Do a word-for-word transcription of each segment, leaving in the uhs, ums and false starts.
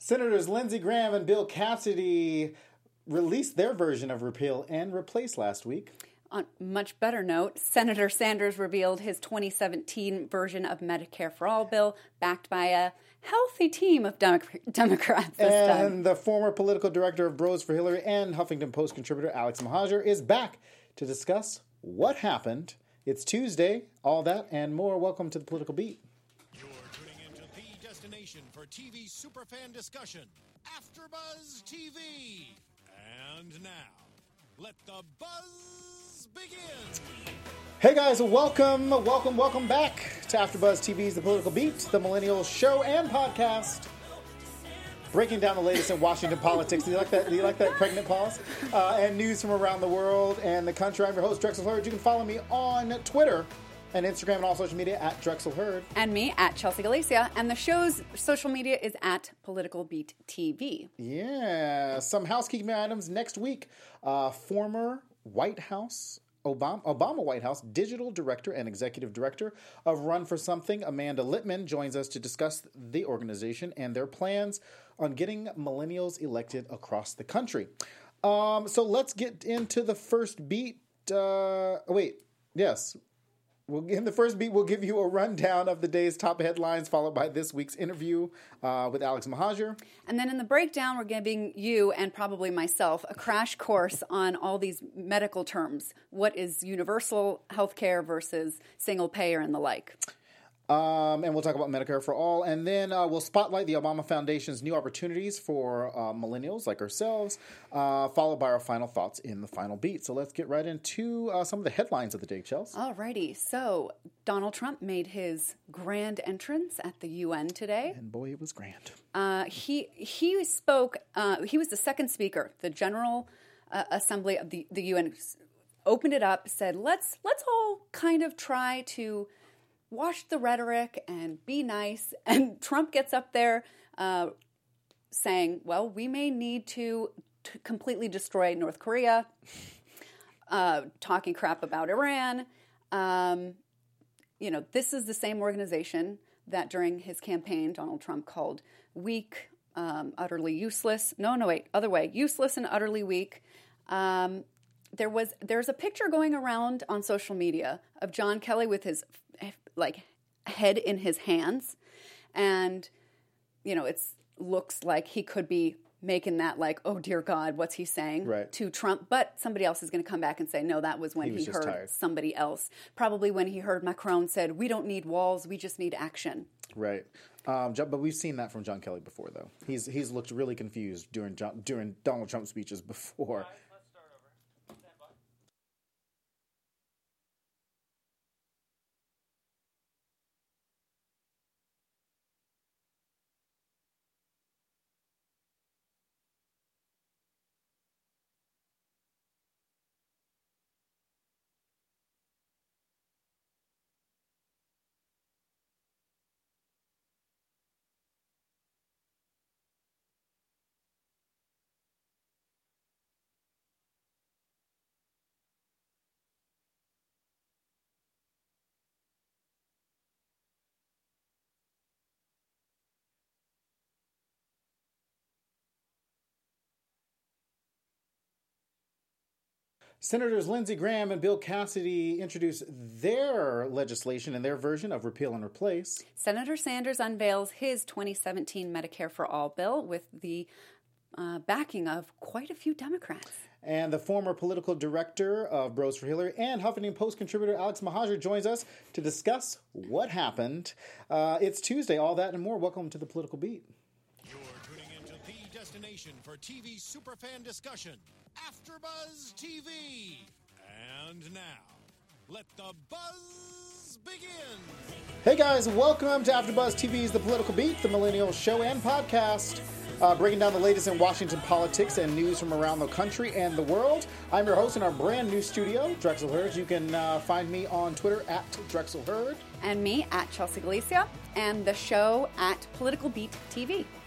Senators Lindsey Graham and Bill Cassidy released their version of repeal and replace last week. On a much better note, Senator Sanders revealed his twenty seventeen version of Medicare for All bill, backed by a healthy team of Demo- Democrats this and time. And the former political director of Bros for Hillary and Huffington Post contributor Alex Mahajer is back to discuss what happened. It's Tuesday. All that and more. Welcome to the Political Beat. You're tuning into the destination for T V superfan discussion, AfterBuzz T V. And now, let the buzz begin. Hey guys, welcome, welcome, welcome back to AfterBuzz T V's The Political Beat, the millennial show and podcast, breaking down the latest in Washington politics. Do you like that? Do you like that pregnant pause? Uh, and news from around the world and the country. I'm your host, Drexel Hurd. You can follow me on Twitter and Instagram and all social media at Drexel Hurd. And me at Chelsea Galicia. And the show's social media is at Political Beat T V. Yeah, some housekeeping items next week. Uh, former White House, Obama, Obama White House digital director and executive director of Run for Something, Amanda Litman, joins us to discuss the organization and their plans on getting millennials elected across the country. Um, so let's get into the first beat. Uh, wait, yes. We'll, in the first beat, we'll give you a rundown of the day's top headlines, followed by this week's interview uh, with Alex Mahajer. And then in the breakdown, we're giving you, and probably myself, a crash course on all these medical terms. What is universal health care versus single payer and the like. Um, and we'll talk about Medicare for All. And then uh, we'll spotlight the Obama Foundation's new opportunities for uh, millennials like ourselves, uh, followed by our final thoughts in the final beat. So let's get right into uh, some of the headlines of the day, Chelsea. Alrighty. So Donald Trump made his grand entrance at the U N today. And boy, it was grand. Uh, he he spoke, uh, he was the second speaker. The General uh, Assembly of the, the U N opened it up, said, let's let's all kind of try to wash the rhetoric and be nice. And Trump gets up there uh, saying, well, we may need to, to completely destroy North Korea, uh, talking crap about Iran. Um, you know, this is the same organization that during his campaign, Donald Trump called weak, um, utterly useless. No, no, wait, other way, useless and utterly weak. Um, there was there's a picture going around on social media of John Kelly with his like head in his hands, and you know it's looks like he could be making that like, oh dear God, what's he saying right. to Trump? But somebody else is going to come back and say, no, that was when he, was he just heard tired. Somebody else. Probably when he heard Macron said, we don't need walls, we just need action. Right, um, but we've seen that from John Kelly before, though. He's he's looked really confused during John, during Donald Trump speeches before. Senators Lindsey Graham and Bill Cassidy introduced their legislation and their version of repeal and replace. Senator Sanders unveils his twenty seventeen Medicare for All bill with the uh, backing of quite a few Democrats. And the former political director of Bros for Hillary and Huffington Post contributor Alex Mahajer joins us to discuss what happened. Uh, it's Tuesday, all that and more. Welcome to the Political Beat. You're tuning into the destination for T V superfan discussion, AfterBuzz T V. And now, let the buzz begin. Hey guys, welcome to AfterBuzz T V's The Political Beat, the millennial show and podcast, uh, breaking down the latest in Washington politics and news from around the country and the world. I'm your host in our brand new studio, Drexel Hurd. You can uh, find me on Twitter at Drexel Hurd. And me at Chelsea Galicia, and the show at Political Beat T V.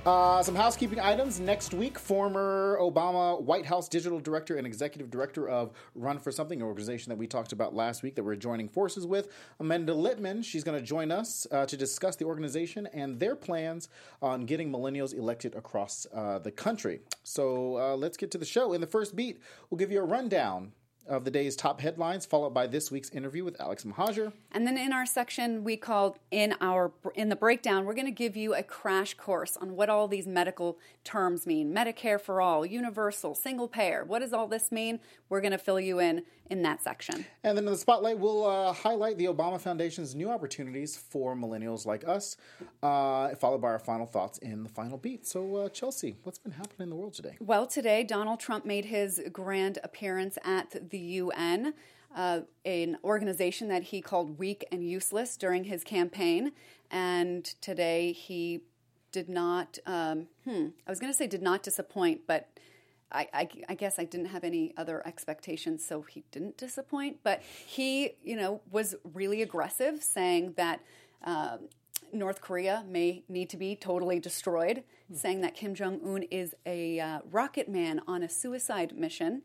Uh, some housekeeping items. Next week, former Obama White House digital director and executive director of Run for Something, an organization that we talked about last week that we're joining forces with, Amanda Littman. She's going to join us uh, to discuss the organization and their plans on getting millennials elected across uh, the country. So uh, let's get to the show. In the first beat, we'll give you a rundown of the day's top headlines, followed by this week's interview with Alex Mahajer. And then in our section we called in our in the breakdown, we're going to give you a crash course on what all these medical terms mean. Medicare for all, universal, single payer. What does all this mean? We're going to fill you in in that section. And then in the spotlight, we'll uh, highlight the Obama Foundation's new opportunities for millennials like us, uh, followed by our final thoughts in the final beat. So, uh, Chelsea, what's been happening in the world today? Well, today, Donald Trump made his grand appearance at the U N, uh, an organization that he called weak and useless during his campaign. And today he did not, um, hmm, I was going to say did not disappoint, but I, I, I guess I didn't have any other expectations, so he didn't disappoint. But he, you know, was really aggressive, saying that uh, North Korea may need to be totally destroyed, mm. saying that Kim Jong-un is a uh, rocket man on a suicide mission,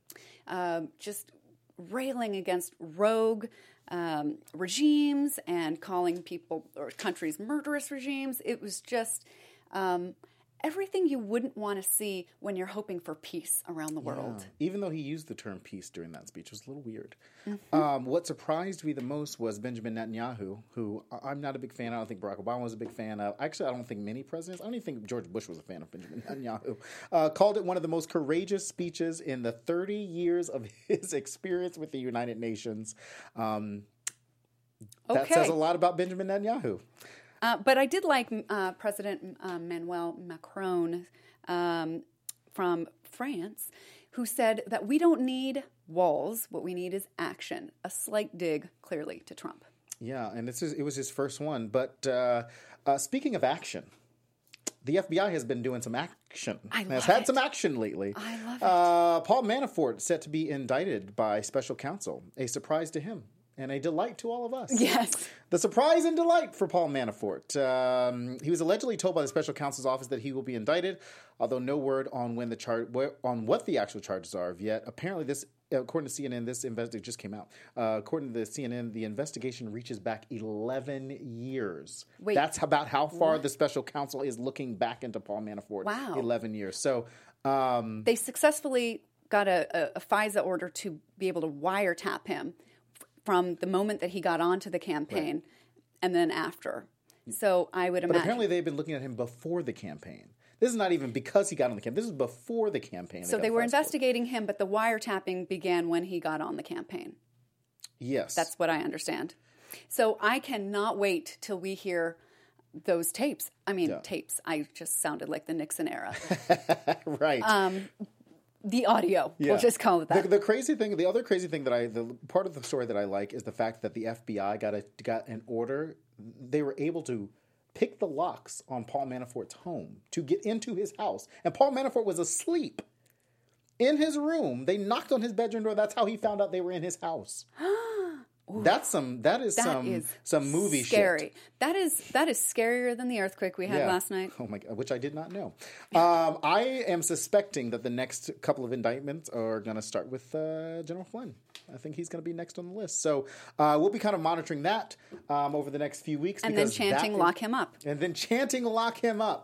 uh, just railing against rogue um, regimes and calling people or countries murderous regimes. It was just Um, everything you wouldn't want to see when you're hoping for peace around the world. Yeah. Even though he used the term peace during that speech, it was a little weird. Mm-hmm. Um, what surprised me the most was Benjamin Netanyahu, who I'm not a big fan of. I don't think Barack Obama was a big fan of. Actually, I don't think many presidents. I don't even think George Bush was a fan of Benjamin Netanyahu. Uh, called it one of the most courageous speeches in the thirty years of his experience with the United Nations. Um, that okay. says a lot about Benjamin Netanyahu. Uh, but I did like uh, President uh, Emmanuel Macron um, from France, who said that we don't need walls. What we need is action. A slight dig, clearly, to Trump. Yeah, and this is, it was his first one. But uh, uh, speaking of action, the F B I has been doing some action. I love has had it. some action lately. I love it. Uh, Paul Manafort set to be indicted by special counsel. A surprise to him. And a delight to all of us. Yes. The surprise and delight for Paul Manafort. Um, he was allegedly told by the special counsel's office that he will be indicted, although no word on when the char- on what the actual charges are yet. Apparently, this, according to C N N, this investigation just came out. Uh, according to the C N N, the investigation reaches back eleven years. Wait. That's about how far What? the special counsel is looking back into Paul Manafort. Wow. eleven years. So um, they successfully got a, a, a FISA order to be able to wiretap him from the moment that he got onto the campaign right. and then after. So I would but imagine. But apparently they've been looking at him before the campaign. This is not even because he got on the campaign. This is before the campaign. So they were investigating him, but the wiretapping began when he got on the campaign. Yes. That's what I understand. So I cannot wait till we hear those tapes. I mean, yeah. tapes. I just sounded like the Nixon era. Right. Um, The audio, yeah. We'll just call it that. The, the crazy thing, the other crazy thing that I, the part of the story that I like is the fact that the F B I got a got an order. They were able to pick the locks on Paul Manafort's home to get into his house, and Paul Manafort was asleep in his room. They knocked on his bedroom door. That's how he found out they were in his house. That's some. That is that some. Is some movie scary. shit. That is that is scarier than the earthquake we had yeah. last night. Oh my god! Which I did not know. Um, I am suspecting that the next couple of indictments are going to start with uh, General Flynn. I think he's going to be next on the list. So uh, we'll be kind of monitoring that um, over the next few weeks. And then chanting, "Lock him up." And then chanting, "Lock him up."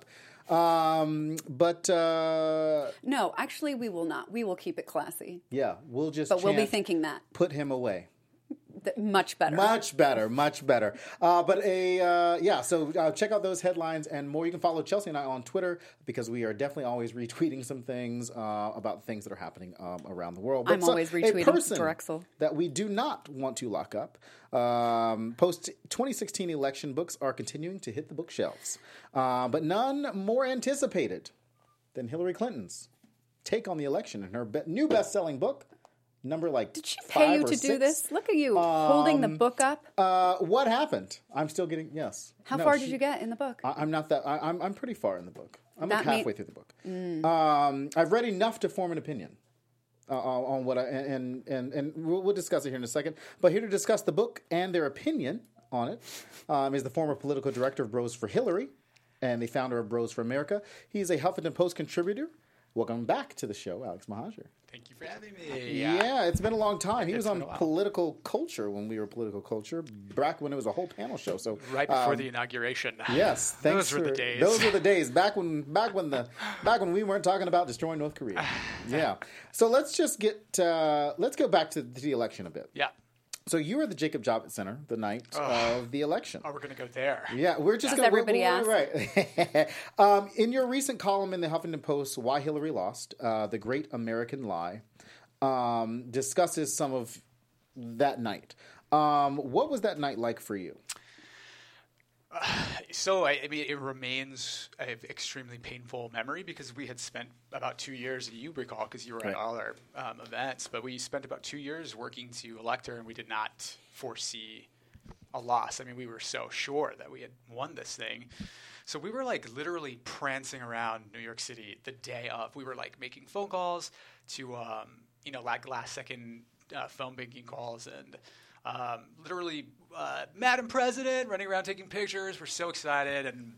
Um, but uh, no, actually, we will not. We will keep it classy. Yeah, we'll just. But chant, we'll be thinking that. Put him away. Much better. Much better. Much better. Uh, but a uh, yeah, so uh, check out those headlines and more. You can follow Chelsea and I on Twitter because we are definitely always retweeting some things uh, about things that are happening um, around the world. But I'm so, always retweeting a person Drexel. That we do not want to lock up. Um, Post twenty sixteen election books are continuing to hit the bookshelves, uh, but none more anticipated than Hillary Clinton's take on the election in her be- new best-selling book. Number like Did she pay you to six. do this? Look at you um, holding the book up. Uh, what happened? I'm still getting yes. How no, far she, did you get in the book? I, I'm not that. I, I'm I'm pretty far in the book. I'm That like halfway mean- through the book. Mm. Um, I've read enough to form an opinion uh, on what I and and and we'll, we'll discuss it here in a second. But here to discuss the book and their opinion on it um, is the former political director of Bros for Hillary, and the founder of Bros for America. He's a Huffington Post contributor. Welcome back to the show, Alex Mahajer. Thank you for having me. Yeah, it's been a long time. He It's was on been a while. Political Culture when we were Political Culture, back when it was a whole panel show. So Right before um, the inauguration. Yes, thanks Those were for, the days. Those were the days back when back when the back when we weren't talking about destroying North Korea. Yeah. So let's just get uh, let's go back to the election a bit. Yeah. So you were the Jacob Javits Center the night of the election. Oh, we're going to go there. Yeah, we're just Does gonna, everybody we're, we're, right. um, in your recent column in the Huffington Post, "Why Hillary Lost: uh, The Great American Lie," um, discusses some of that night. Um, what was that night like for you? So, I, I mean, it remains an extremely painful memory because we had spent about two years, you recall, because you were Right. at all our um, events, but we spent about two years working to elect her, and we did not foresee a loss. I mean, we were so sure that we had won this thing. So we were like literally prancing around New York City the day of. We were like making phone calls to, um, you know, like last second uh, phone banking calls and um, literally, uh, Madam President, running around taking pictures. We're so excited. And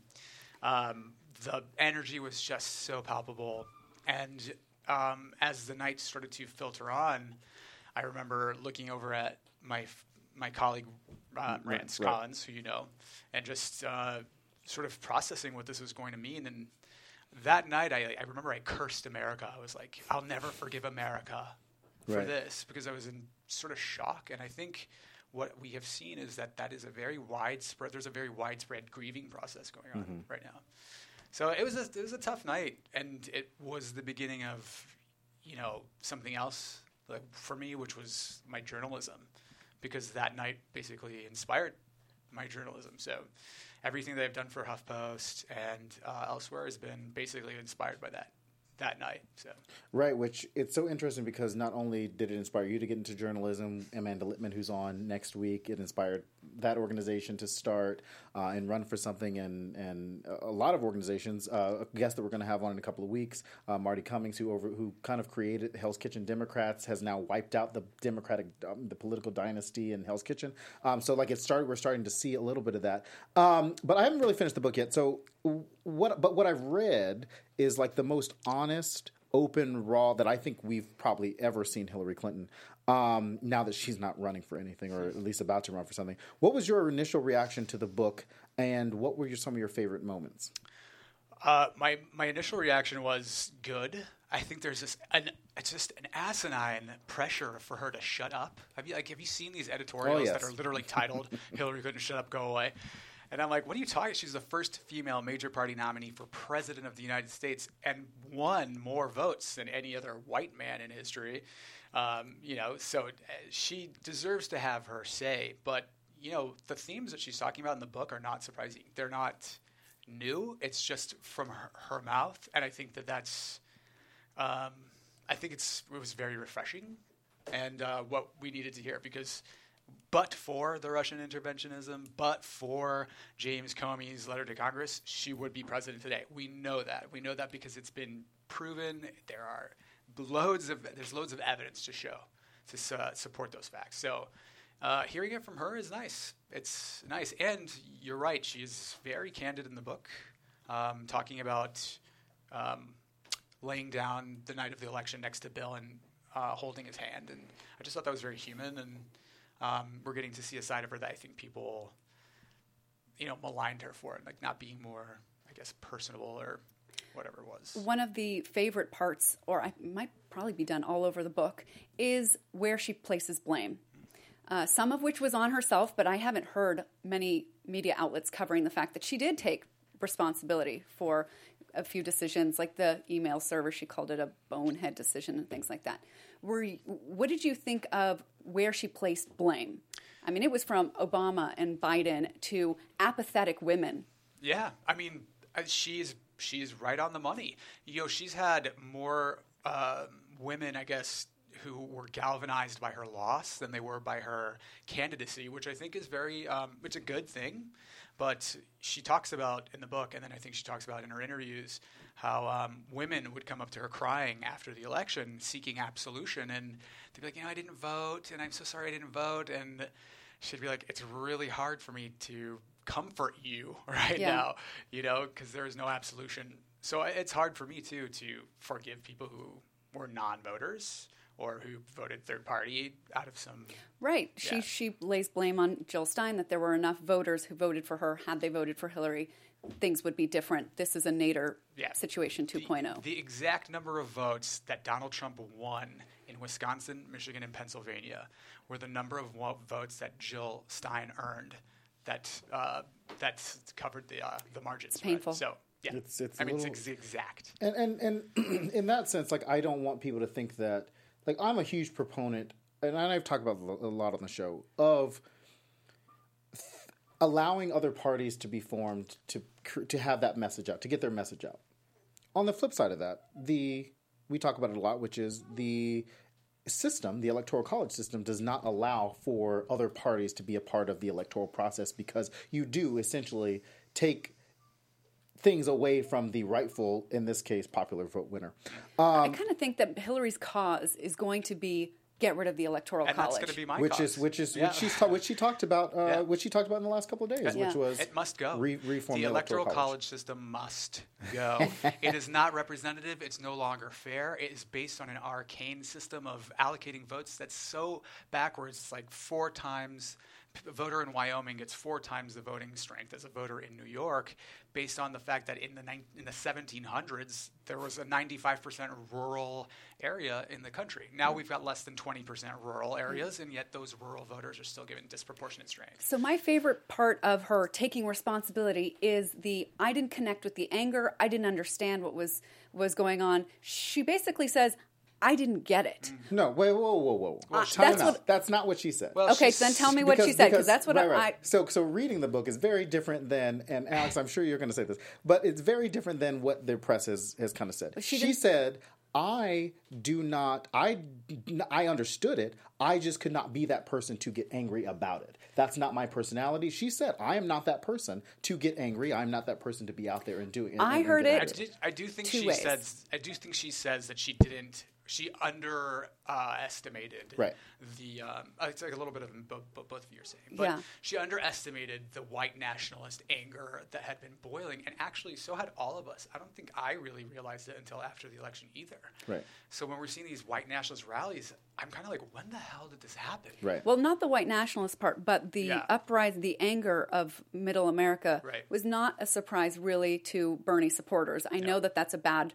um, the energy was just so palpable. And um, as the night started to filter on, I remember looking over at my my colleague, uh, Rance right. Collins, who you know, and just uh, sort of processing what this was going to mean. And that night, I, I remember I cursed America. I was like, I'll never forgive America for Right. this, because I was in sort of shock. And I think what we have seen is that that is a very widespread, there's a very widespread grieving process going on Mm-hmm. right now. So it was a, it was a tough night, and it was the beginning of, you know, something else like for me, which was my journalism, because that night basically inspired my journalism. So everything that I've done for HuffPost and uh, elsewhere has been basically inspired by that that night. So Right, which it's so interesting because not only did it inspire you to get into journalism, Amanda Littman, who's on next week, it inspired that organization to start uh, and run for something, and, and a lot of organizations. Uh, a guest that we're going to have on in a couple of weeks, uh, Marty Cummings, who over who kind of created Hell's Kitchen Democrats, has now wiped out the Democratic, um, the political dynasty in Hell's Kitchen. Um, so like it started, we're starting to see a little bit of that. Um, but I haven't really finished the book yet. So what? But what I've read is like the most honest, open, raw that I think we've probably ever seen Hillary Clinton. Um, now that she's not running for anything, or at least about to run for something. What was your initial reaction to the book, and what were your, some of your favorite moments? uh, my my initial reaction was good. I think there's this an, it's just an asinine pressure for her to shut up. Have you like have you seen these editorials Oh, yes. that are literally titled "Hillary Clinton Shut Up, Go Away"? And I'm like, what are you talking? She's the first female major party nominee for president of the United States and won more votes than any other white man in history. Um, you know, so uh, she deserves to have her say. But, you know, the themes that she's talking about in the book are not surprising. They're not new. It's just from her, her mouth. And I think that that's, um, I think it's it was very refreshing and uh, what we needed to hear, because but for the Russian interventionism, but for James Comey's letter to Congress, she would be president today. We know that. We know that because it's been proven. There are loads of there's loads of evidence to show to uh, support those facts. So uh, hearing it from her is nice. It's nice, and you're right. She's very candid in the book, um, talking about um, laying down the night of the election next to Bill and uh, holding his hand. And I just thought that was very human, and Um, we're getting to see a side of her that I think people, you know, maligned her for, like not being more, I guess, personable or whatever it was. One of the favorite parts, or I might probably be done all over the book, is where she places blame. Uh, some of which was on herself, but I haven't heard many media outlets covering the fact that she did take responsibility for a few decisions, like the email server. She called it a bonehead decision and things like that. Were you, what did you think of where she placed blame? I mean, it was from Obama and Biden to apathetic women. Yeah, I mean, uh, she's she's right on the money. You know, she's had more uh, women, I guess, who were galvanized by her loss than they were by her candidacy, which I think is very, um, it's a good thing. But she talks about in the book, and then I think she talks about in her interviews, how um, women would come up to her crying after the election, seeking absolution, and they'd be like, you know, I didn't vote, and I'm so sorry I didn't vote, and she'd be like, it's really hard for me to comfort you right Yeah. now, you know, because there is no absolution. So it's hard for me, too, to forgive people who were non-voters or who voted third party out of some... Right. She Yeah. she lays blame on Jill Stein that there were enough voters who voted for her. Had they voted for Hillary, things would be different. This is a Nader Yeah. situation two point oh. The exact number of votes that Donald Trump won in Wisconsin, Michigan, and Pennsylvania were the number of wo- votes that Jill Stein earned that uh, that's covered the uh, the margins. It's painful. So yeah, It's- it's I a mean little- it's ex- exact. And and and in that sense, like I don't want people to think that like I'm a huge proponent, and I've talked about a lot on the show of th- allowing other parties to be formed to cr- to have that message out, to get their message out. On the flip side of that, the we talk about it a lot, which is the system, the electoral college system, does not allow for other parties to be a part of the electoral process because you do essentially take things away from the rightful, in this case, popular vote winner. I kind of think that Hillary's cause is going to be get rid of the electoral And college. that's going to be my Which cause. is which is Yeah. which she's ta- which she talked about uh, Yeah. which she talked about in the last couple of days, Yeah. which was It must go. Re- reform the the electoral college. college system must go. It is not representative. It's no longer fair. It is based on an arcane system of allocating votes that's so backwards. It's like four times. A voter in Wyoming gets four times the voting strength as a voter in New York, based on the fact that in the ni- in the seventeen hundreds there was a ninety-five percent rural area in the country. Now we've got less than twenty percent rural areas, and yet those rural voters are still given disproportionate strength. So my favorite part of her taking responsibility is the I didn't connect with the anger. I didn't understand what was was going on. She basically says, I didn't get it. no. Wait, whoa, whoa, whoa. Uh, Time that's out. what- That's not what she said. Well, Okay, she's- so then tell me what she said, because that's what right, I, right. I So, so reading the book is very different than, and Alex, I'm sure you're going to say this, but it's very different than what the press has, has kind of said. she She, didn't- said, "I do not, I, I understood it. I just could not be that person to get angry about it. That's not my personality." She said, "I am not that person to get angry. I'm not that person to be out there and do it." and- I and heard get it. I, angry." did, I do think Two she ways. says. I do think she says that she didn't. She under uh, estimated Right. the. Um, uh, it's like a little bit of both, both of you are saying, but Yeah. she underestimated the white nationalist anger that had been boiling, and actually, so had all of us. I don't think I really realized it until after the election either. Right. So when we're seeing these white nationalist rallies, I'm kind of like, when the hell did this happen? Right. Well, not the white nationalist part, but the Yeah. uprising, the anger of Middle America Right. was not a surprise really to Bernie supporters. I know that that's a bad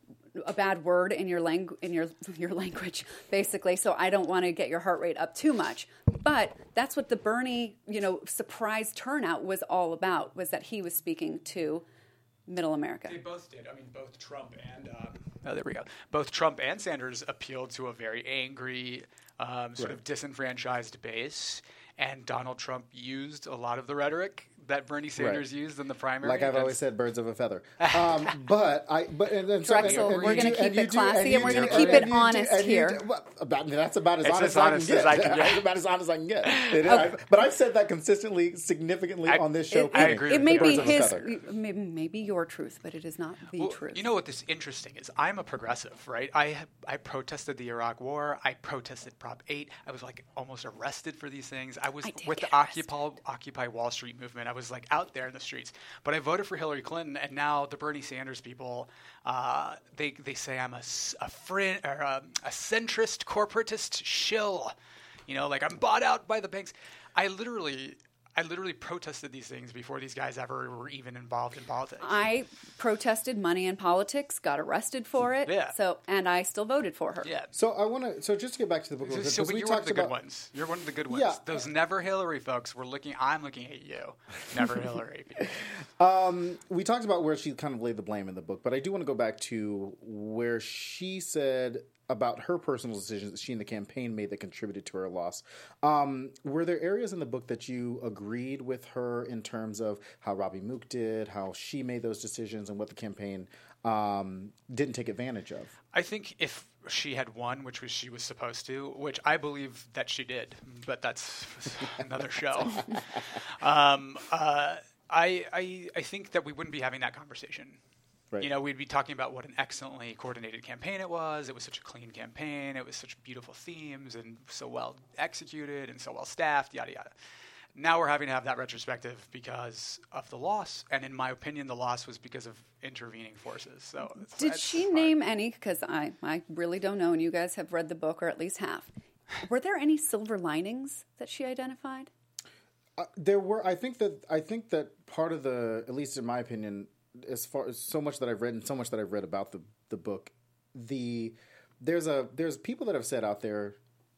a bad word in your langu- in your your language, basically. So I don't want to get your heart rate up too much. But that's what the Bernie, you know, surprise turnout was all about, was that he was speaking to Middle America. They both did. I mean, both Trump and um, oh, there we go. Both Trump and Sanders appealed to a very angry, um, sort of disenfranchised base, and Donald Trump used a lot of the rhetoric that Bernie Sanders used in the primary. Like I've That's- always said, birds of a feather. Um, but I, but and, and so, Drexel, and- and we're you gonna do- keep and you it do- classy and you we're gonna do- keep and it you do- honest and you here. do- well, about, that's about as It's honest, as honest as as I I can can get. get. About as honest as I can get. It- I- but I've said that consistently, significantly I- on this show. It, I it- agree it with may you. be Birds of a his, feather. maybe, maybe your truth, but it is not the Well, truth. you know what this interesting is? I'm a progressive, right? I I protested the Iraq War. I protested Prop eight. I was like almost arrested for these things. I was I did with the get arrested. Occupy, Occupy Wall Street movement. I was like out there in the streets. But I voted for Hillary Clinton, and now the Bernie Sanders people, uh, they they say I'm a s- a, frin- or a, a centrist corporatist shill. You know, like I'm bought out by the banks. I literally. I literally protested these things before these guys ever were even involved in politics. I protested money in politics, got arrested for it. Yeah. So, and I still voted for her. yeah. So I want to. So just to get back to the book, a little bit, So, because but we you're one of talked the good about. ones. You're one of the good ones. Yeah. Those never Hillary folks were looking. I'm looking at you. Never Hillary. We talked about where she kind of laid the blame in the book, but I do want to go back to where she said about her personal decisions that she and the campaign made that contributed to her loss. Um, were there areas in the book that you agreed with her in terms of how Robbie Mook did, how she made those decisions, and what the campaign um, didn't take advantage of? I think if she had won, which was she was supposed to, which I believe that she did, but that's another show. um, uh, I, I I think that we wouldn't be having that conversation. Right. You know, we'd be talking about what an excellently coordinated campaign it was. It was such a clean campaign. It was such beautiful themes and so well executed and so well staffed, yada, yada. now we're having to have that retrospective because of the loss. And in my opinion, the loss was because of intervening forces. So it's, Did it's she hard. name any, because I, I really don't know, and you guys have read the book, or at least half. Were there any silver linings that she identified? Uh, there were. I think that. I think that part of the, at least in my opinion, as far as so much that I've read and so much that I've read about the the book, the there's a there's people that have said out there,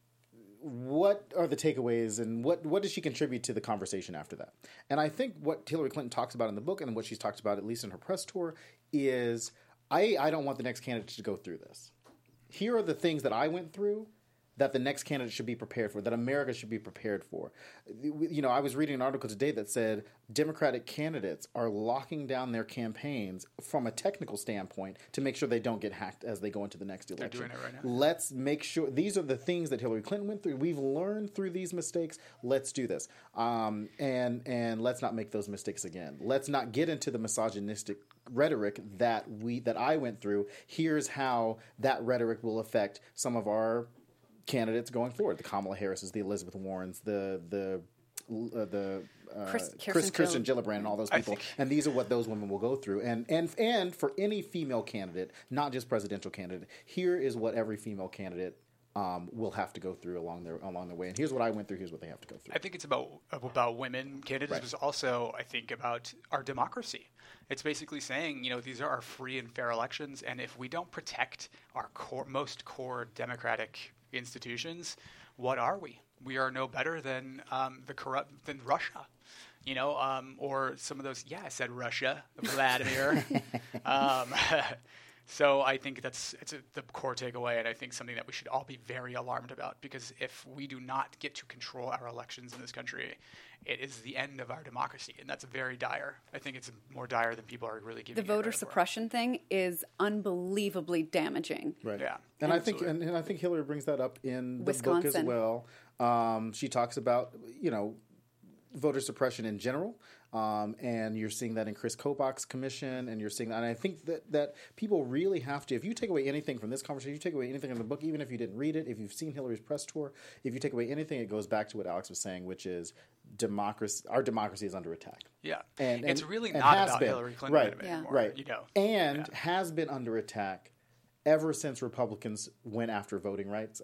what are the takeaways and what what does she contribute to the conversation after that? And I think what Hillary Clinton talks about in the book and what she's talked about at least in her press tour is, I I don't want the next candidate to go through this. Here are the things that I went through that the next candidate should be prepared for, that America should be prepared for. You know, I was reading an article today that said Democratic candidates are locking down their campaigns from a technical standpoint to make sure they don't get hacked as they go into the next election. They're doing it right now. Let's make sure, these are the things that Hillary Clinton went through. We've learned through these mistakes. Let's do this. Um, and, and let's not make those mistakes again. Let's not get into the misogynistic rhetoric that we that I went through. Here's how that rhetoric will affect some of our candidates going forward: the Kamala Harris's, the Elizabeth Warrens, the the uh, the uh, Chris- Chris Kirsten Kirsten Gill- Gillibrand, and all those I people. think- And these are what those women will go through. And and and for any female candidate, not just presidential candidate, here is what every female candidate um, will have to go through along their along their way. And here's what I went through. Here's what they have to go through. I think it's about about women candidates, Right. but it's also, I think, about our democracy. It's basically saying, you know, these are our free and fair elections, and if we don't protect our core, most core democratic institutions, what are we? We are no better than um, the corrupt than Russia, you know, um, or some of those. Yeah, I said Russia, Vladimir. um, So I think that's it's a, the core takeaway, and I think something that we should all be very alarmed about, because if we do not get to control our elections in this country, it is the end of our democracy, and that's very dire. I think it's more dire than people are really giving The it voter credit for. suppression thing is unbelievably damaging. Right. Yeah, And I think absolutely. and, and I think Hillary brings that up in the book as Wisconsin. well. Um, she talks about, you know, voter suppression in general. Um, and you're seeing that in Chris Kobach's commission, and you're seeing that. And I think that, that people really have to, if you take away anything from this conversation, you take away anything in the book, even if you didn't read it, if you've seen Hillary's press tour, if you take away anything, it goes back to what Alex was saying, which is democracy. Our democracy is under attack. Yeah, And, and it's really and not has about been. Hillary Clinton right, anymore. right, You know, and Yeah. has been under attack ever since Republicans went after voting rights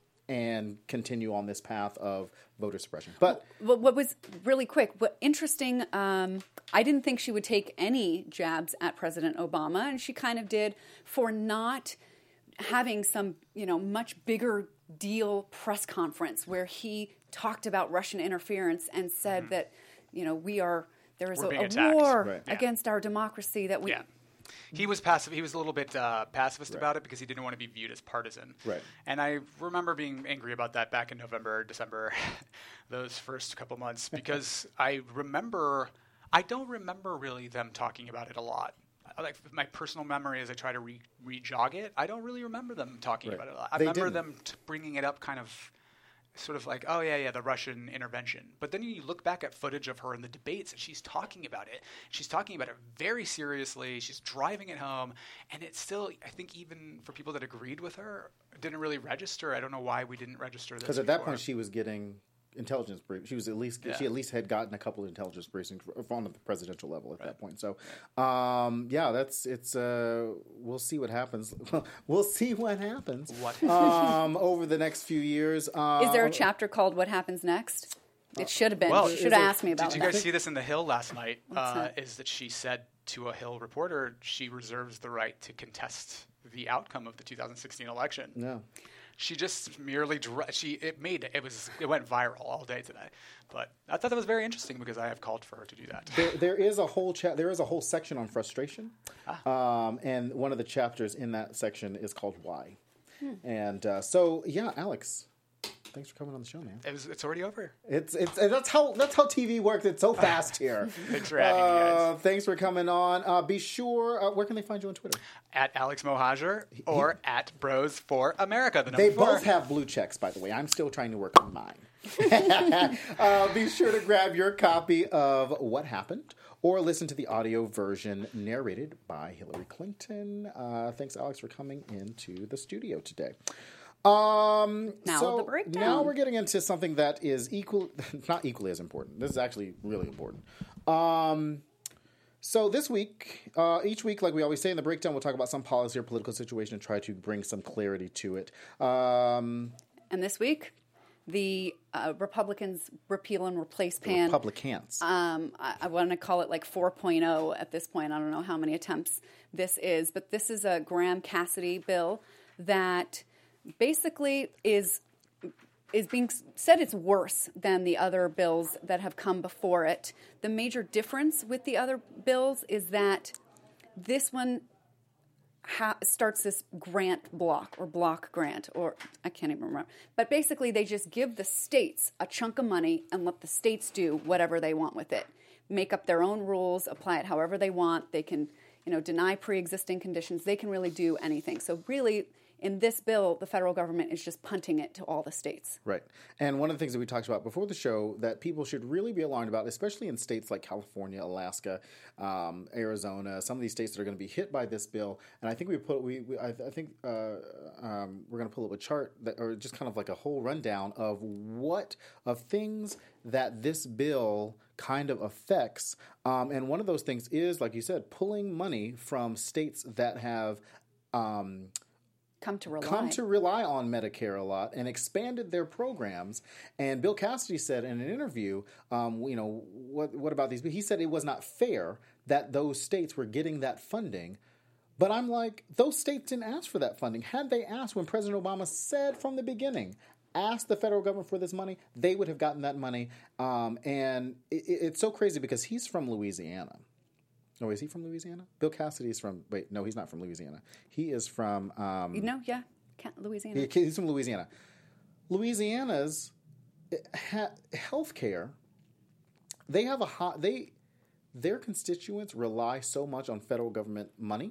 and continue on this path of voter suppression. But What, what was really quick, what interesting, um, I didn't think she would take any jabs at President Obama, and she kind of did, for not having some, you know, much bigger deal press conference where he talked about Russian interference and said that, you know, we are, there is We're a, being a attacked. war Right. Yeah. against our democracy that we... Yeah. He was passive. He was a little bit uh, pacifist about it because he didn't want to be viewed as partisan. Right. And I remember being angry about that back in November, December, those first couple months, because I remember, I don't remember really them talking about it a lot. Like my personal memory, as I try to re- re-jog it, I don't really remember them talking Right. about it a lot. I They remember didn't. them t- bringing it up kind of sort of like, oh, yeah, yeah, the Russian intervention. But then you look back at footage of her in the debates, and she's talking about it. She's talking about it very seriously. She's driving it home. And it's still, I think even for people that agreed with her, didn't really register. I don't know why we didn't register this because at that before. point she was getting intelligence brief. She was at least Yeah. she at least had gotten a couple of intelligence briefings on the presidential level at that point. So, um, yeah, that's it's. Uh, we'll see what happens. we'll see what happens. What? um, over the next few years? Um, Is there a chapter called What Happens Next? It should have been. Well, you is should have there- asked me about Did you that. guys see this in The Hill last night? Uh, that? is that she said to a Hill reporter she reserves the right to contest the outcome of the two thousand sixteen election. No. She just merely dr- she it made it was it went viral all day today, but I thought that was very interesting because I have called for her to do that. There, there is a whole cha- there is a whole section on frustration, Ah. um, and one of the chapters in that section is called "Why." Hmm. And uh, so, yeah, Alex, thanks for coming on the show, man. It was it's already over. It's it's that's how that's how T V works. It's so fast here. Thanks for having me, guys. Uh, thanks for coming on. Uh, be sure. Uh, where can they find you on Twitter? At Alex Mohajer or at Bros for America. The number They four. both have blue checks, by the way. I'm still trying to work on mine. uh, be sure to grab your copy of What Happened or listen to the audio version narrated by Hillary Clinton. Uh, thanks, Alex, for coming into the studio today. Um, Now so the breakdown. Now we're getting into something that is equal, not equally as important. This is actually really important. Um, so this week, uh, each week, like we always say in the breakdown, we'll talk about some policy or political situation and try to bring some clarity to it. Um, And this week, the uh, Republicans repeal and replace plan. Republicans. Um, I, I want to call it like four point oh at this point. I don't know how many attempts this is, but this is a Graham Cassidy bill that basically is is being said it's worse than the other bills that have come before it. The major difference with the other bills is that this one ha- starts this grant block or block grant, or I can't even remember. But basically they just give the states a chunk of money and let the states do whatever they want with it. Make up their own rules, apply it however they want. They can, you know, deny pre-existing conditions. They can really do anything. So really, in this bill, the federal government is just punting it to all the states. Right. And one of the things that we talked about before the show that people should really be alarmed about, especially in states like California, Alaska, um, Arizona, some of these states that are going to be hit by this bill. And I think we put, we, we I, I think uh, um, we're going to pull up a chart that, or just kind of like a whole rundown of what, of things that this bill kind of affects. Um, and one of those things is, like you said, pulling money from states that have, um, Come to rely. come to rely on Medicare a lot and expanded their programs. And Bill Cassidy said in an interview, um, you know, what what about these? He said it was not fair that those states were getting that funding. But I'm like, those states didn't ask for that funding. Had they asked when President Obama said from the beginning, ask the federal government for this money, they would have gotten that money. Um, and it, it's so crazy because he's from Louisiana. Oh, is he from Louisiana? Bill Cassidy is from, wait, no, he's not from Louisiana. He is from... Um, You know, yeah, Louisiana. he- he's from Louisiana. Louisiana's ha- health care, they have a hot... They, their constituents rely so much on federal government money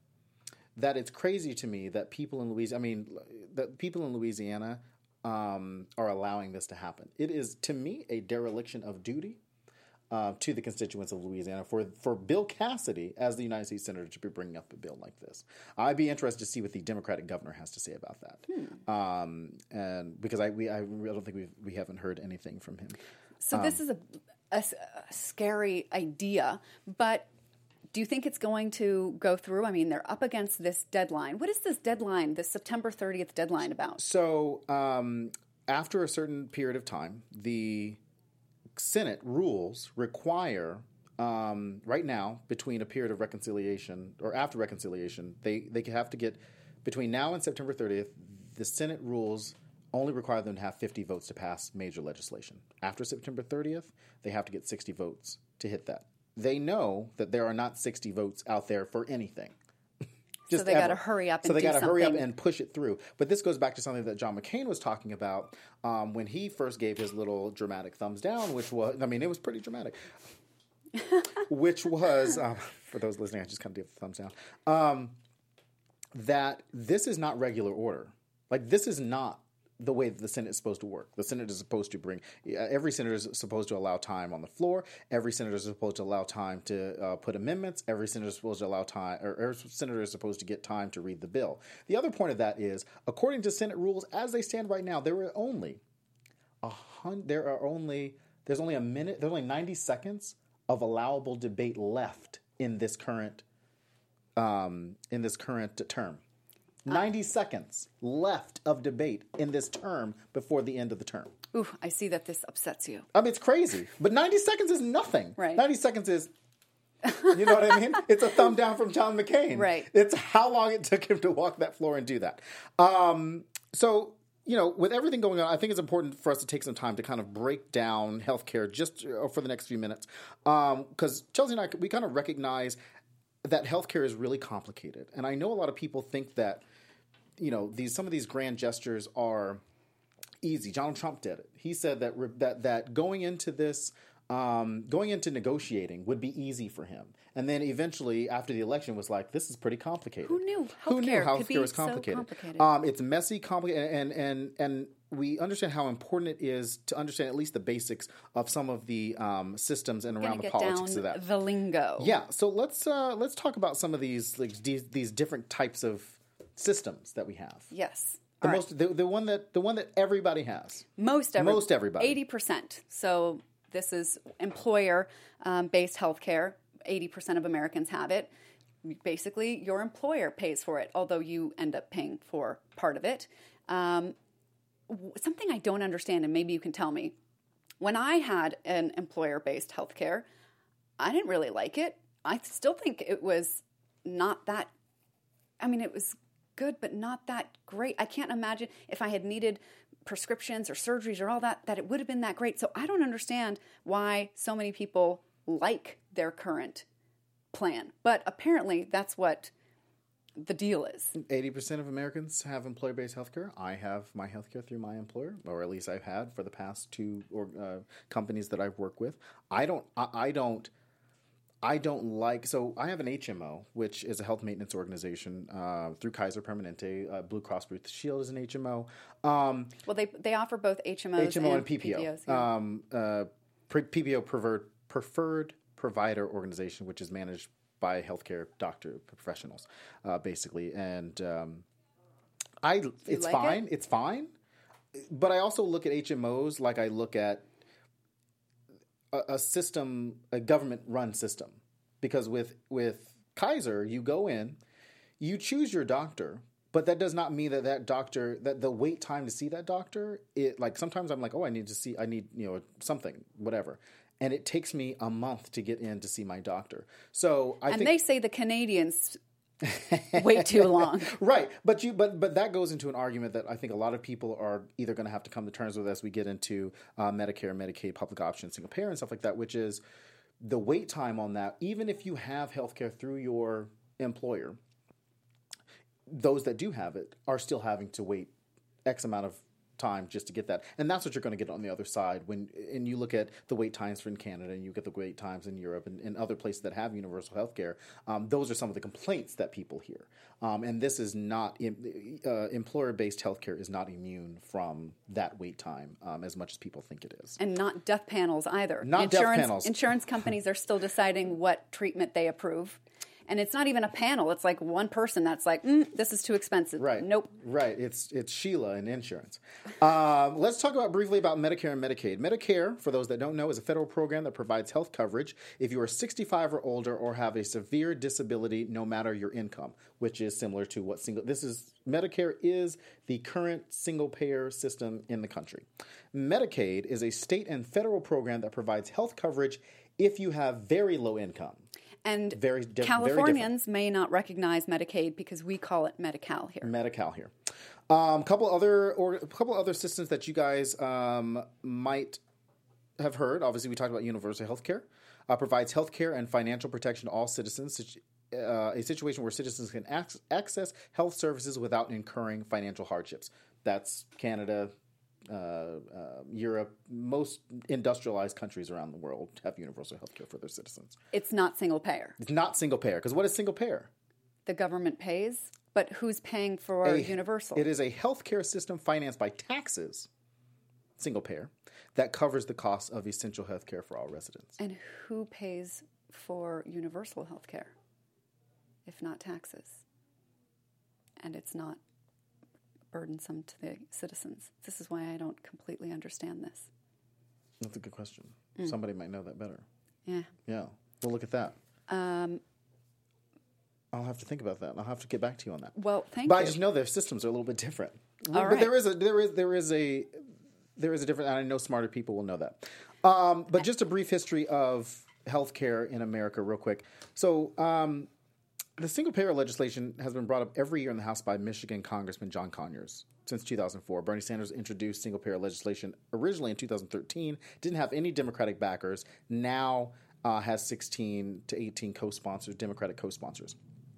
that it's crazy to me that people in Louisiana... I mean, that people in Louisiana um, are allowing this to happen. It is, to me, a dereliction of duty Uh, to the constituents of Louisiana for for Bill Cassidy as the United States Senator to be bringing up a bill like this. I'd be interested to see what the Democratic governor has to say about that, hmm. um, and because I we I don't think we we haven't heard anything from him. So um, this is a, a, a scary idea, but do you think it's going to go through? I mean, they're up against this deadline. What is this deadline, this September thirtieth deadline about? So um, after a certain period of time, the Senate rules require um, right now between a period of reconciliation or after reconciliation, they, they have to get between now and September thirtieth, the Senate rules only require them to have fifty votes to pass major legislation. After September thirtieth, they have to get sixty votes to hit that. They know that there are not sixty votes out there for anything. Just so they got to hurry up and So they got to hurry up and push it through. But this goes back to something that John McCain was talking about um, when he first gave his little dramatic thumbs down, which was, I mean, it was pretty dramatic, which was, um, for those listening, I just kind of gave the thumbs down, um, that this is not regular order. Like, this is not the way that the Senate is supposed to work. The Senate is supposed to bring, every senator is supposed to allow time on the floor. Every senator is supposed to allow time to uh, put amendments. Every senator is supposed to allow time, or every senator is supposed to get time to read the bill. The other point of that is, according to Senate rules, as they stand right now, there are only a hundred, there are only, there's only a minute, there's only ninety seconds of allowable debate left in this current, um, in this current term. ninety seconds left of debate in this term before the end of the term. Ooh, I see that this upsets you. I mean, it's crazy. But ninety seconds is nothing. Right. ninety seconds is, you know what I mean? It's a thumb down from John McCain. Right. It's how long it took him to walk that floor and do that. Um, so, you know, with everything going on, I think it's important for us to take some time to kind of break down healthcare just for the next few minutes. Because um, Chelsea and I, we kind of recognize that healthcare is really complicated. And I know a lot of people think that, you know, these some of these grand gestures are easy. Donald Trump did it. He said that that that going into this, um, going into negotiating would be easy for him. And then eventually, after the election, was like, this is pretty complicated. Who knew? Who knew Healthcare healthcare could be was complicated? so complicated. Um, it's messy, complicated, and and and we understand how important it is to understand at least the basics of some of the um, systems and around the get politics down of that. The lingo. Yeah. So let's uh, let's talk about some of these like these, these different types of systems that we have. Yes. The All right. most, the, the one that the one that everybody has. Most every, Most everybody. eighty percent. So this is employer um, based healthcare. eighty percent of Americans have it. Basically, your employer pays for it, although you end up paying for part of it. Um, w- something I don't understand, and maybe you can tell me. When I had an employer-based healthcare, I didn't really like it. I still think it was not that, I mean, it was good, but not that great. I can't imagine if I had needed prescriptions or surgeries or all that, that it would have been that great. So I don't understand why so many people like their current plan. But apparently that's what the deal is. eighty percent of Americans have employer-based healthcare. I have my healthcare through my employer, or at least I've had for the past two or, uh, companies that I've worked with. I don't, I, I don't, I don't like, so I have an H M O, which is a health maintenance organization uh, through Kaiser Permanente. Uh, Blue Cross Blue Shield is an H M O. Um, Well, they they offer both H M Os, H M O and, and P P O. P P Os. Yeah. Um, uh, P P O preferred, preferred provider organization, which is managed by healthcare doctor professionals, uh, basically. And um, I, it's like fine. it? It's fine. But I also look at H M Os like I look at a, a system, a government-run system. Because with with Kaiser, you go in, you choose your doctor, but that does not mean that that doctor, that the wait time to see that doctor, it like sometimes I'm like, oh, I need to see, I need, you know, something, whatever. And it takes me a month to get in to see my doctor. So I and think they say the Canadians wait too long. right, but you, but but that goes into an argument that I think a lot of people are either going to have to come to terms with as we get into uh, Medicare, Medicaid, public option, single payer, and stuff like that, which is the wait time on that. Even if you have healthcare through your employer, those that do have it are still having to wait X amount of time just to get that. And that's what you're going to get on the other side when and you look at the wait times for in Canada and you get the wait times in Europe and, and other places that have universal health care. Um, those are some of the complaints that people hear. Um, and this is not uh, employer-based healthcare is not immune from that wait time um, as much as people think it is. And not death panels either. Not death insurance, panels. Insurance companies are still deciding what treatment they approve. And it's not even a panel. It's like one person that's like, mm, this is too expensive. Right. Nope. Right. It's it's Sheila in insurance. Um, let's talk about briefly about Medicare and Medicaid. Medicare, for those that don't know, is a federal program that provides health coverage if you are sixty-five or older or have a severe disability, no matter your income, which is similar to what single. This is Medicare is the current single payer system in the country. Medicaid is a state and federal program that provides health coverage if you have very low income. And Very di- very Californians may not recognize Medicaid because we call it Medi-Cal here. Medi-Cal here. A um, couple other or a couple other systems that you guys um, might have heard. Obviously, we talked about universal health care. Uh, provides health care and financial protection to all citizens. Uh, a situation where citizens can ac- access health services without incurring financial hardships. That's Canada, uh, uh, Europe. Most industrialized countries around the world have universal health care for their citizens. It's not single payer. It's not single payer because what is single payer? The government pays, but who's paying for A- universal? It is a healthcare system financed by taxes, single payer, that covers the cost of essential healthcare for all residents. And who pays for universal health care, if not taxes? And it's not burdensome to the citizens. This is why I don't completely understand this. That's a good question. Somebody might know that better. Yeah. Yeah, we'll look at that. Um, I'll have to think about that. I'll have to get back to you on that. well, thank But you. I just know their systems are a little bit different. All but right. there is a there is there is a there is a different. And I know smarter people will know that. Um, but just a brief history of healthcare in America, real quick. So. Um, The single-payer legislation has been brought up every year in the House by Michigan Congressman John Conyers since two thousand four. Bernie Sanders introduced single-payer legislation originally in two thousand thirteen, didn't have any Democratic backers, now uh, has sixteen to eighteen co-sponsors, Democratic co-sponsors.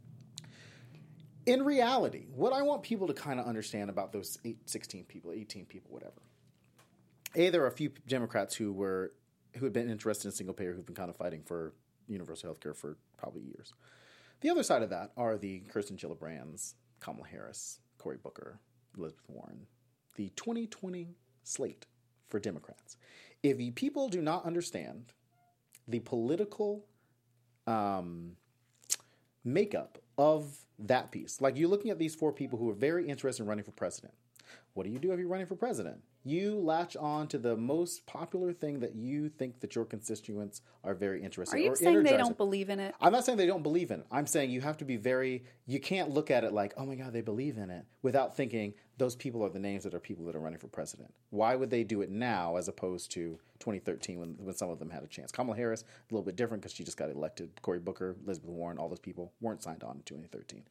In reality, what I want people to kind of understand about those eight, sixteen people, eighteen people, whatever. A, there are a few Democrats who were who had been interested in single-payer who've been kind of fighting for universal health care for probably years. The other side of that are the Kirsten Gillibrands, Kamala Harris, Cory Booker, Elizabeth Warren, the twenty twenty slate for Democrats. If you people do not understand the political um, makeup of that piece, like you're looking at these four people who are very interested in running for president, What do you do if you're running for president? You latch on to the most popular thing that you think that your constituents are very interested Are in. you or saying they energizing. don't believe in it? I'm not saying they don't believe in it. I'm saying you have to be very, you can't look at it like, oh my God, they believe in it, without thinking those people are the names that are people that are running for president. Why would they do it now as opposed to twenty thirteen when, when some of them had a chance? Kamala Harris, a little bit different because she just got elected. Cory Booker, Elizabeth Warren, all those people weren't signed on in twenty thirteen.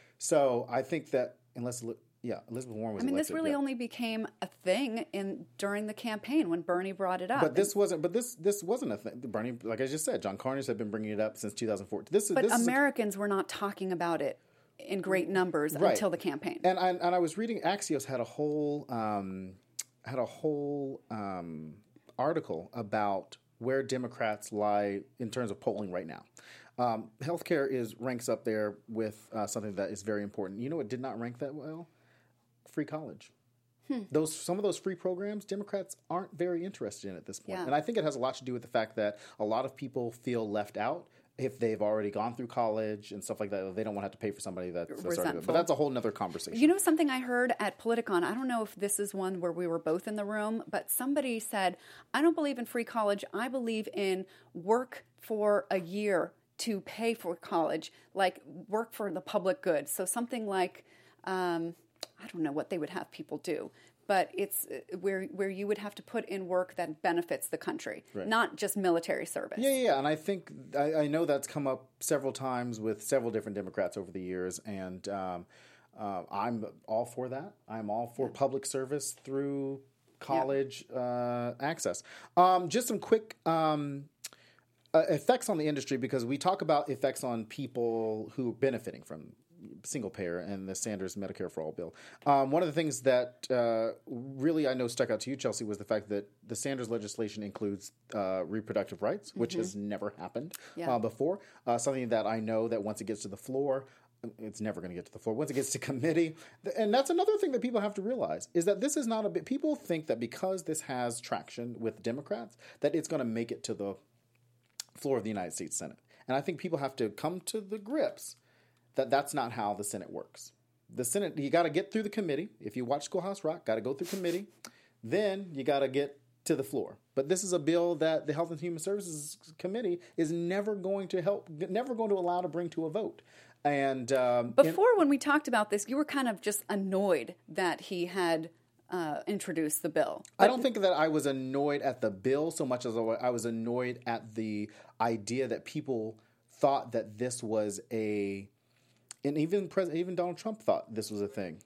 So I think that unless, yeah, Elizabeth Warren was I mean, elected. this really yeah. only became a thing in during the campaign when Bernie brought it up. But this wasn't. But this this wasn't a thing. Bernie, like I just said, John Carney had been bringing it up since two thousand fourteen. This is. But this Americans were not talking about it in great numbers Right. until the campaign. And I, and I was reading Axios had a whole um, had a whole um, article about where Democrats lie in terms of polling right now. Um, healthcare is ranks up there with uh, something that is very important. You know what did not rank that well? Free college. Hmm. Those some of those free programs, Democrats aren't very interested in at this point. Yeah. And I think it has a lot to do with the fact that a lot of people feel left out if they've already gone through college and stuff like that. They don't want to have to pay for somebody that's, that's already Resentful. But that's a whole nother conversation. You know something I heard at Politicon? I don't know if this is one where we were both in the room, but somebody said, I don't believe in free college. I believe in work for a year to pay for college, like work for the public good. So something like, um, I don't know what they would have people do, but it's where where you would have to put in work that benefits the country, Right. not just military service. Yeah, yeah, and I think I, I know that's come up several times with several different Democrats over the years, and um, uh, I'm all for that. I'm all for public service through college uh, access. Um, just some quick um, uh, effects on the industry, because we talk about effects on people who are benefiting from single payer and the Sanders Medicare for All bill. Um, one of the things that uh, really I know stuck out to you, Chelsea, was the fact that the Sanders legislation includes uh, reproductive rights, which mm-hmm. has never happened Yeah. uh, before. Uh, something that I know that once it gets to the floor, it's never going to get to the floor. Once it gets to committee, and that's another thing that people have to realize, is that this is not a bit. People think that because this has traction with Democrats, that it's going to make it to the floor of the United States Senate. And I think people have to come to the grips that that's not how the Senate works. The Senate, you got to get through the committee. If you watch Schoolhouse Rock, got to go through committee. Then you got to get to the floor. But this is a bill that the Health and Human Services Committee is never going to help, never going to allow to bring to a vote. And um, Before, in, when we talked about this, you were kind of just annoyed that he had uh, introduced the bill. I don't think that I was annoyed at the bill so much as I was annoyed at the idea that people thought that this was a, and even President, even Donald Trump thought this was a thing,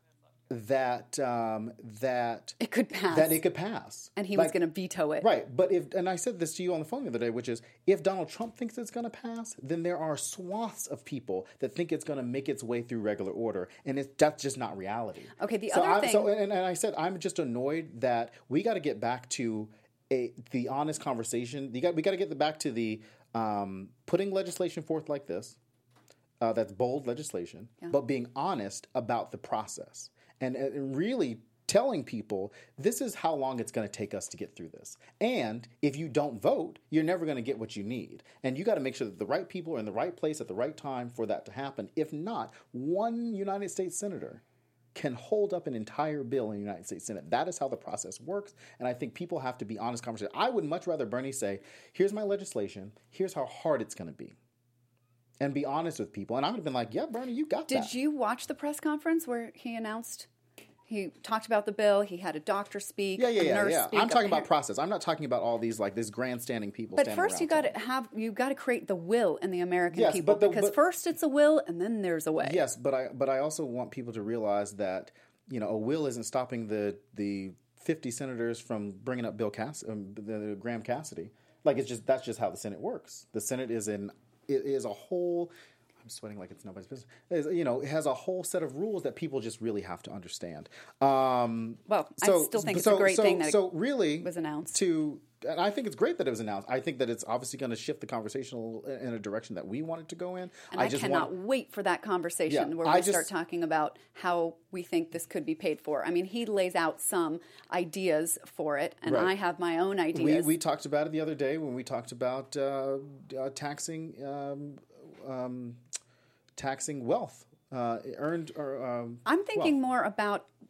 that um, that It could pass. that it could pass, And he Like, was going to veto it. right. But if, and I said this to you on the phone the other day, which is, if Donald Trump thinks it's going to pass, then there are swaths of people that think it's going to make its way through regular order, and it's, that's just not reality. Okay, the so other I'm, thing- So, and, and I said I'm just annoyed that we got to get back to a the honest conversation. You got we got to get back to the um, putting legislation forth like this. Uh, that's bold legislation, Yeah. but being honest about the process and, and really telling people this is how long it's going to take us to get through this. And if you don't vote, you're never going to get what you need. And you got to make sure that the right people are in the right place at the right time for that to happen. If not, one United States senator can hold up an entire bill in the United States Senate. That is how the process works. And I think people have to be honest conversation. I would much rather Bernie say, here's my legislation, here's how hard it's going to be. And be honest with people. And I would have been like, yeah, Bernie, you got Did that. you watch the press conference where he announced, he talked about the bill, he had a doctor speak, Yeah, yeah, a yeah, nurse yeah. speak. I'm a talking about parent- process. I'm not talking about all these like these grandstanding people. But standing first, around you got talking. to have you got to create the will in the American Yes, people, but the- because but- first it's a will and then there's a way. Yes, but I but I also want people to realize that, you know, a will isn't stopping the the fifty senators from bringing up Bill Cass um, the, the Graham Cassidy. Like it's just that's just how the Senate works. The Senate is in it is a whole. I'm sweating like it's nobody's business. Is, you know, it has a whole set of rules that people just really have to understand. Um, Well, I so, still think it's so, a great so, thing that it so really was announced. To, and I think it's great that it was announced. I think that it's obviously going to shift the conversation a little in a direction that we want it to go in. And I, just cannot want, wait for that conversation Yeah, where I we start just- talking about how we think this could be paid for. I mean, he lays out some ideas for it, and Right. I have my own we ideas. we talked about it the other day when we talked about uh, uh, taxing um, um, taxing wealth uh, earned or um, I'm thinking wealth. more about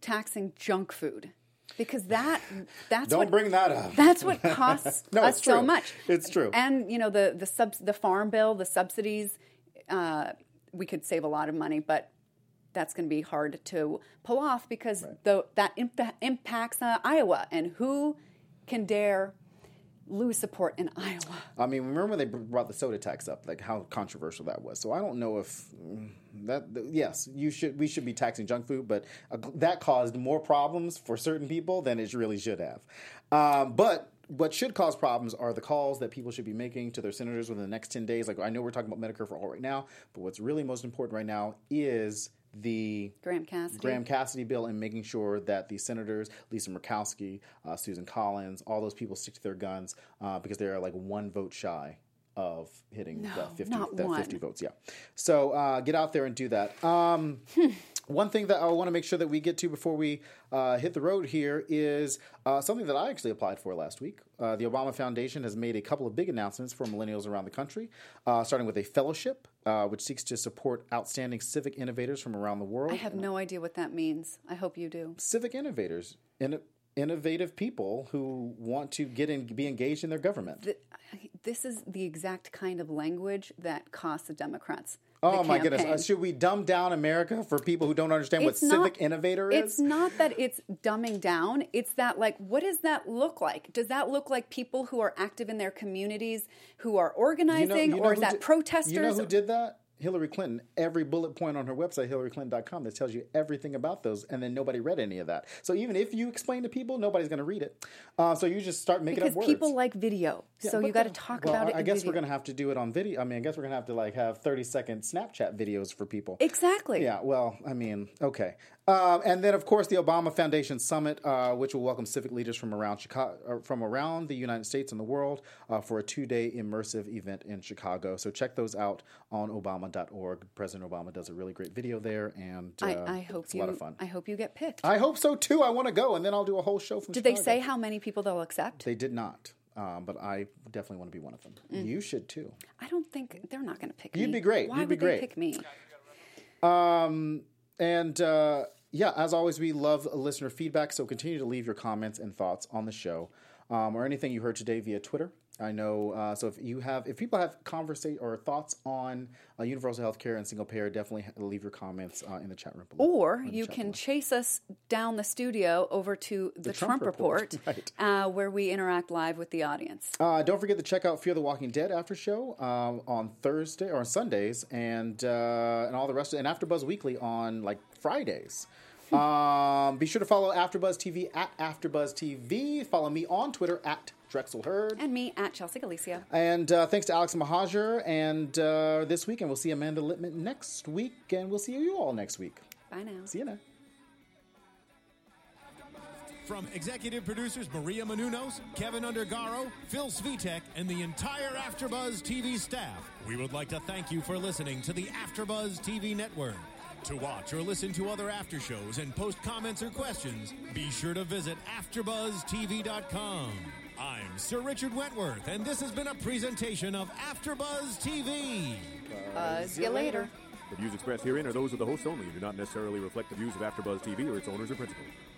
taxing junk food. Because that that's Don't what, bring that up. That's what costs No, us it's so true. much. It's true. And you know the the subs, the farm bill, the subsidies, uh, we could save a lot of money, but that's going to be hard to pull off because Right. the that imp- impacts uh, Iowa, and who can dare lose support in Iowa? I mean, remember when they brought the soda tax up, like how controversial that was. So I don't know if mm, that. Yes, you should. We should be taxing junk food, but uh, that caused more problems for certain people than it really should have. Um, but what should cause problems are the calls that people should be making to their senators within the next ten days. Like I know we're talking about Medicare for all right now, but what's really most important right now is the Graham Cassidy. Graham Cassidy bill and making sure that the senators, Lisa Murkowski, uh, Susan Collins, all those people stick to their guns uh, because they're like one vote shy of hitting No, that fifty, not that one. fifty votes. Yeah. So uh, get out there and do that. Um, one thing that I want to make sure that we get to before we uh, hit the road here is uh, something that I actually applied for last week. Uh, the Obama Foundation has made a couple of big announcements for millennials around the country, uh, starting with a fellowship, uh, which seeks to support outstanding civic innovators from around the world. I have no idea what that means. I hope you do. Civic innovators, in, innovative people who want to get in, be engaged in their government. Th- This is the exact kind of language that costs the Democrats. Oh the my goodness! campaign. Uh, should we dumb down America for people who don't understand It's what not- civic innovator is? It's not that it's dumbing down. It's that, like, what does that look like? Does that look like people who are active in their communities, who are organizing, or is who that did- protesters? You know who did that? Hillary Clinton. Every bullet point on her website, hillary clinton dot com, that tells you everything about those, and then nobody read any of that. So even if you explain to people, nobody's going to read it. Uh, so you just start making Because up words. people like video, Yeah, so but you got to the- talk well, about it. I in guess video. we're going to have to do it on video. I mean, I guess we're going to have to like have thirty second Snapchat videos for people. Exactly. Yeah, well, I mean, okay. Um, and then, of course, the Obama Foundation Summit, uh, which will welcome civic leaders from around Chicago, uh, from around the United States and the world uh, for a two-day immersive event in Chicago. So check those out on Obama dot org. President Obama does a really great video there, and uh, I, I hope it's you. a lot of fun. I hope you get picked. I hope so too. I want to go, and then I'll do a whole show from Did Chicago. they say how many people they'll accept? They did not, um, but I definitely want to be one of them. Mm. You should too. I don't think they're not going to pick me. You'd be great. Why You'd be would great. they pick me? Um, and uh, yeah, as always, we love listener feedback. So continue to leave your comments and thoughts on the show, um, or anything you heard today via Twitter. I know. Uh, so if you have, if people have conversation or thoughts on uh, universal health care and single payer, definitely leave your comments uh, in the chat room below. Or in the you chat can below. chase us down the studio over to the, Trump Trump, Report, Report, right. uh, where we interact live with the audience. Uh, don't forget to check out Fear the Walking Dead after show um, on Thursday or on Sundays, and uh, and all the rest, of, and AfterBuzz Weekly on like Fridays. um, be sure to follow AfterBuzz T V at AfterBuzz T V. Follow me on Twitter at Drexel Hurd. And me at Chelsea Galicia. And uh, thanks to Alex Mahajer. And uh, this week, and we'll see Amanda Littman next week, and we'll see you all next week. Bye now. See you now. From executive producers Maria Menounos, Kevin Undergaro, Phil Svitek, and the entire AfterBuzz T V staff, we would like to thank you for listening to the AfterBuzz T V network. To watch or listen to other after shows and post comments or questions, be sure to visit after buzz T V dot com. I'm Sir Richard Wentworth, and this has been a presentation of AfterBuzz T V. Uh, see you later. The views expressed herein are those of the hosts only and do not necessarily reflect the views of AfterBuzz T V or its owners or principals.